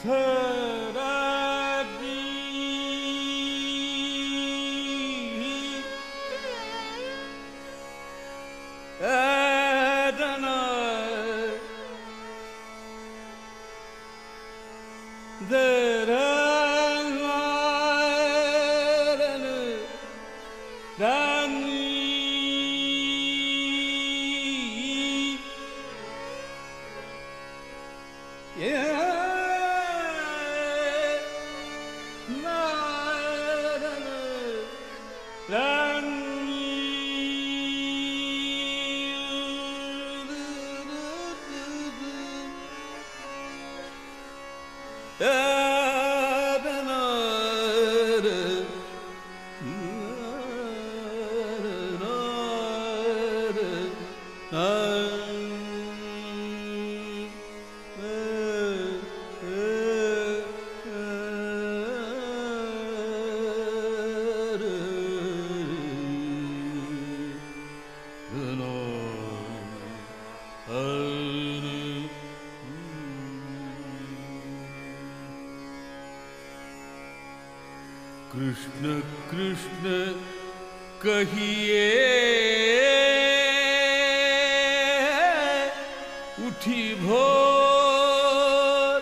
कृष्ण कृष्ण कहिए उठी भोर,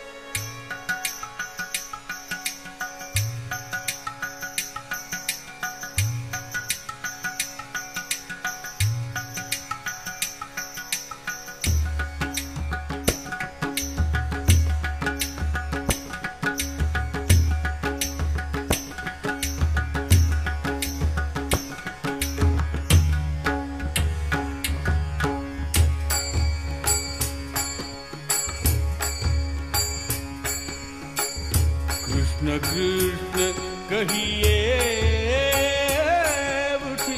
कृष्ण कृष्ण कहिए उठी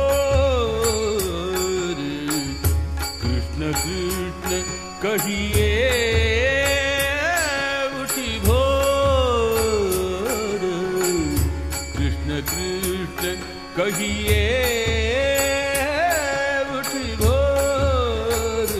भोर, कृष्ण कृष्ण कहिए उठी भोर, कृष्ण कृष्ण कहिए उठी भोर।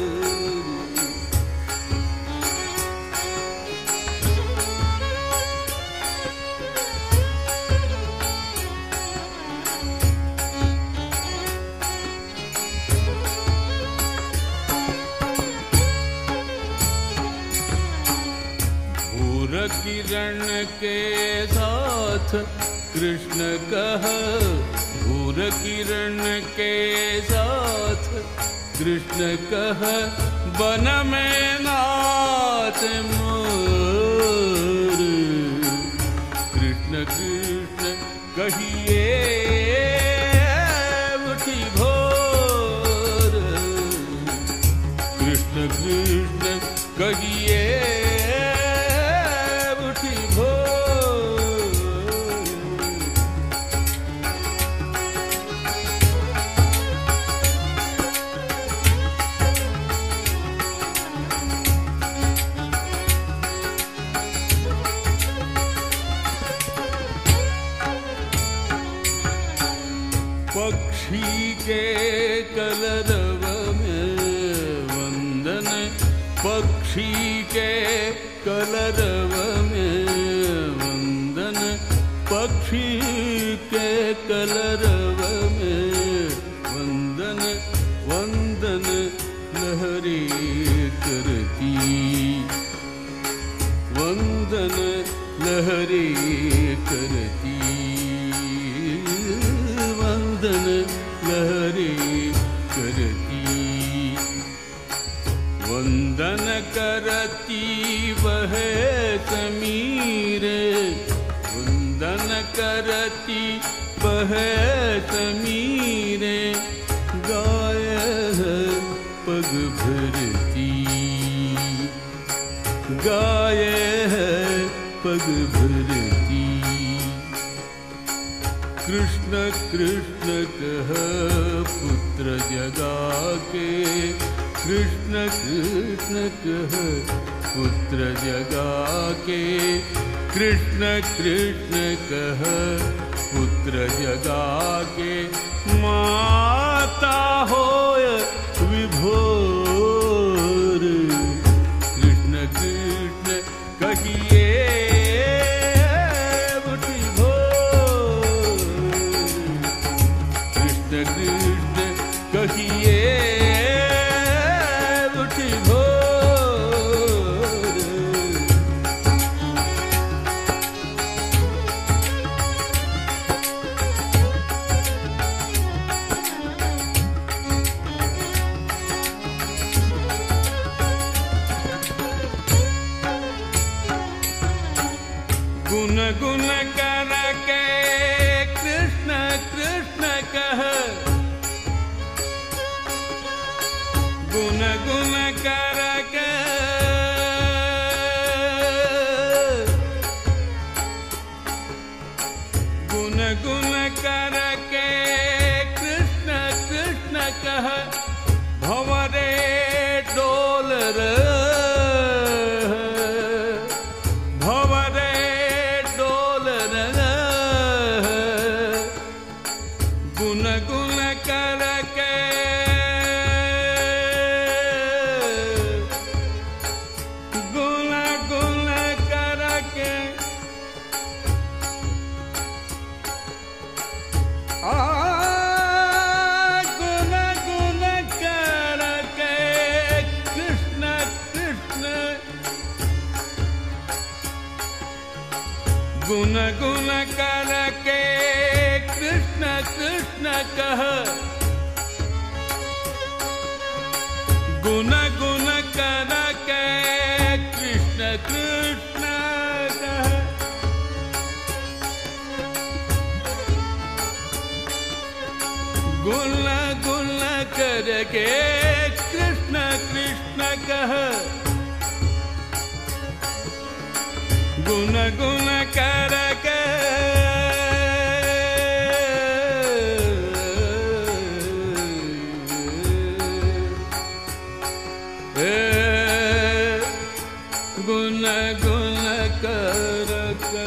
किरण के साथ कृष्ण कह, भूर किरण के साथ कृष्ण कह, वन में नाच मोर, कृष्ण कृष्ण कहिए उठी भोर, कृष्ण कृष्ण कहिए पक्षी के कलरव में वंदन, पक्षी के कलरव में वंदन, पक्षी के कलरव में वंदन, वंदन लहरी करती, वंदन लहरी करती, वंदन लहरी करती, वंदन करती वह समीर, वंदन करती वह समीर, गाय पग भरती, गाय पग भरती, कृष्ण कृष्ण कह पुत्र जगा के, कृष्ण कृष्ण कह पुत्र जगा के, कृष्ण कृष्ण कह पुत्र जगा के, माता होय विभोर, कृष्ण कृष्ण कही गुण करके कृष्ण कृष्ण कह भंवरे डोल रे भंवरे डोल रे गुण गुण करके गुण गुण करके गुण गुण करके कृष्ण कृष्ण गुण गुण करके कृष्ण कृष्ण कह गुण गुण करके कृष्ण कृष्ण कह गुण गुण करके कृष्ण कृष्ण कह गुण गुण करके गुण गुण करके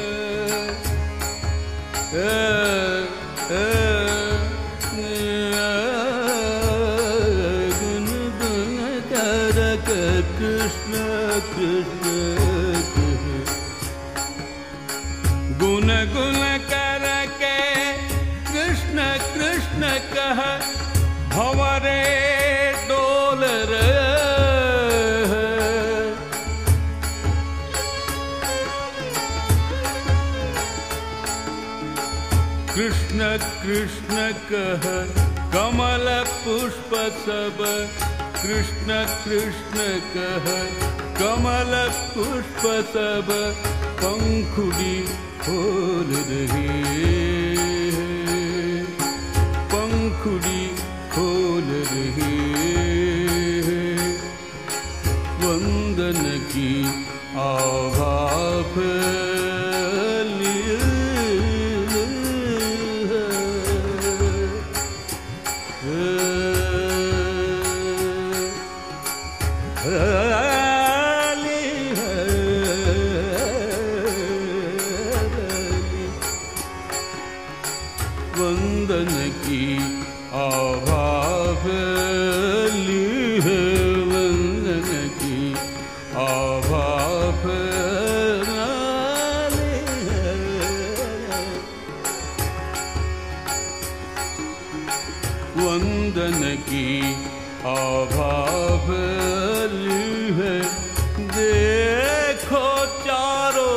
कृष्ण कृष्ण गुण गुण करके कृष्ण कृष्ण कह भंवरे डोल रे कृष्ण कृष्ण कह कमल पुष्प सब कृष्ण कृष्ण कह कमल पुष्प सब पंखुड़ी खोल रहे पंखुड़ी खोल रहे वंदन की आभा वंदन की आभा फैली है वंदन की आभा फैली है वंदन की आभा फैली है देखो चारों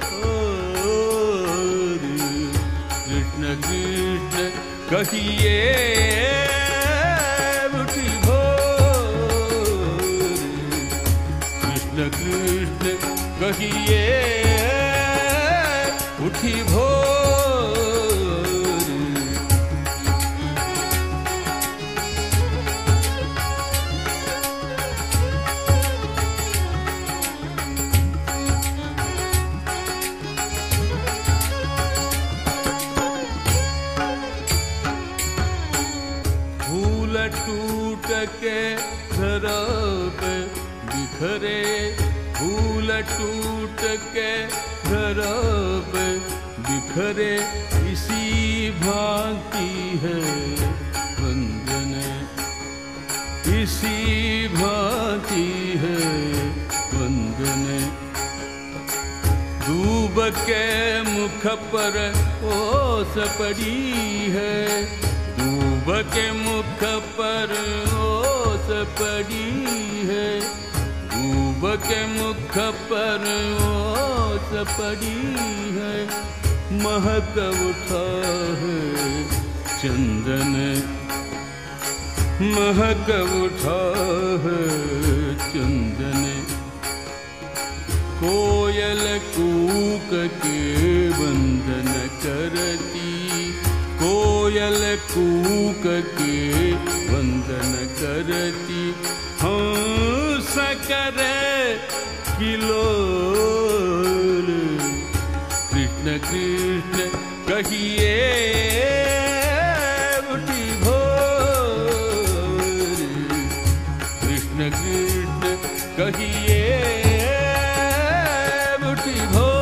कृष्ण कृष्ण कहिए उठी भोर कृष्ण कृष्ण कहिए उठी भोर टूट के धरा पे बिखरे फूल टूट के धरा पे बिखरे इसी भांति है वंदन इसी भांति है वंदन दूब के मुख पर ओस पड़ी है दूब के मुख पर ओस पड़ी है दूब के मुख पर ओस पड़ी है महक उठा है चंदन महक उठा है चंदन कोयल कूक के वंदन करती कोयल कूक के वंदन करती हंस करे किलोल कृष्ण कृष्ण कहिए उठी भोर। कृष्ण कृष्ण कहिए उठी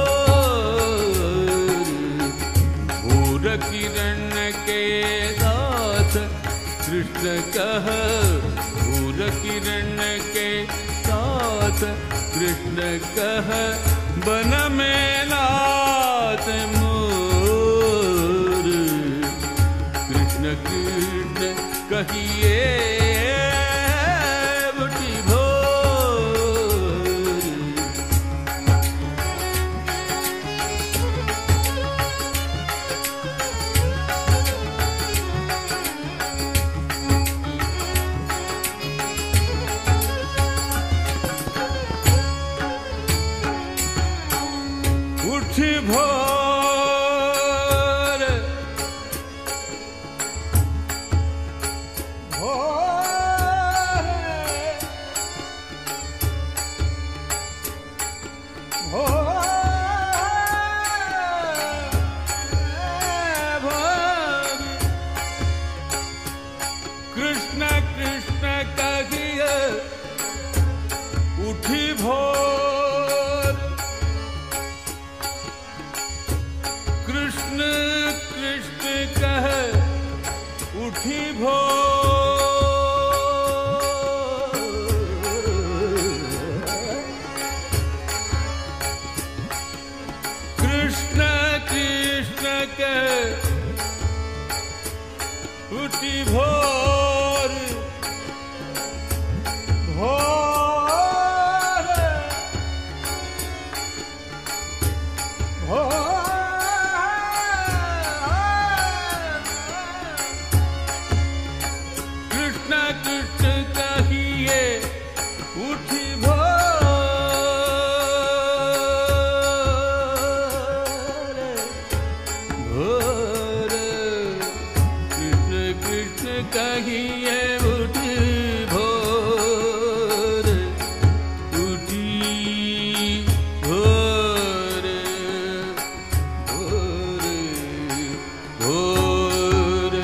भोर। भोर किरण के साथ कृष्ण कह, भोर किरण के साथ कृष्ण कह, बन में नाथ मोर। कृष्ण कृष्ण कहिए उठी भोर। उठी भोर, भोर, भोर। कृष्ण कृष्ण कहिए उठी भोर। कृष्ण कृष्ण कह उठी भोर। कृष्ण कृष्ण कह उठी भोर। भोर, भोर। कृष्ण कृष्ण कहिए उठी भोर। भोर। कृष्ण कृष्ण कहिए उठी भोर। उठी भोर। भोर, भोर,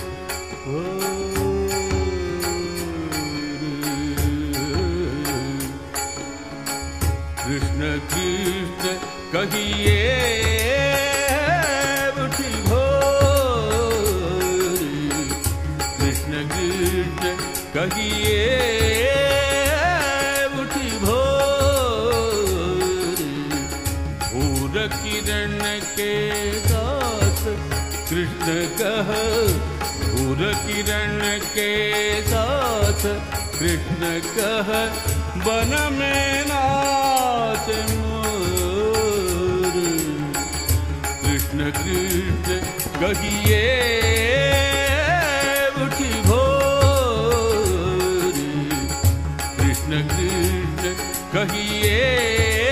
कृष्ण कृष्ण कहिए उठी भोर। कृष्ण कृष्ण कहिए उठी भोर। भोर किरण के साथ कृष्ण कह, भोर किरण के साथ कृष्ण कह, बन में नाथ मोर। कृष्ण कृष्ण कहिए उठी भोर। कृष्ण कृष्ण कहिए